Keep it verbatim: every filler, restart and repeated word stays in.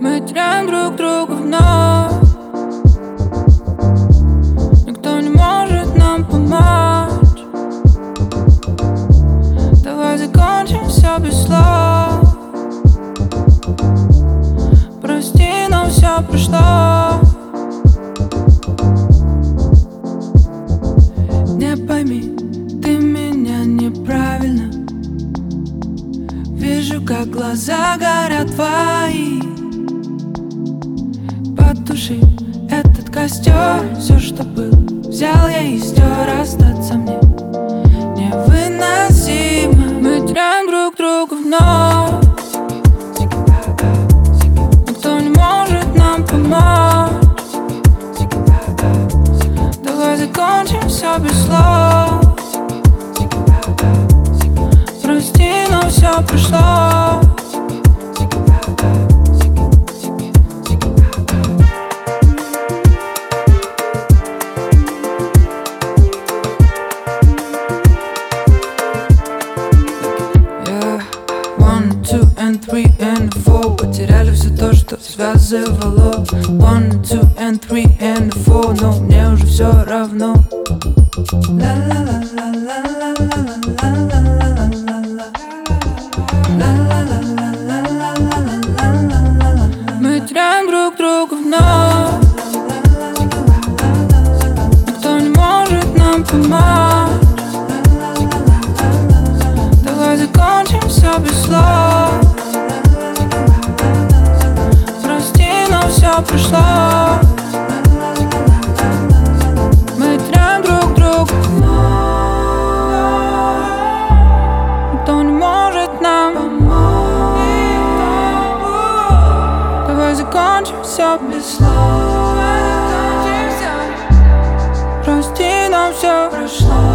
Мы теряем друг друга вновь. Никто не может нам помочь. Давай закончим все без слов. Прости, но все прошло. Не пойми, ты меня неправильно. Вижу, как глаза горят твои. Потуши этот костер. Все, что было, взял я и стер. Остаться мне невыносимо. Мы теряем друг друга вновь. Никто не может нам помочь. Давай закончим все без слов. Прости, но все прошло. Two and three and four. Потеряли все то, что связывало. One, two and three and four. Но мне уже все равно. Мы теряем друг друга вновь. Никто не может нам помочь. Давай закончим все без слов. Прости, но все прошло. Мы теряем друг друга вновь. Никто не может нам помочь. Давай закончим все без слов. Прости, но все прошло.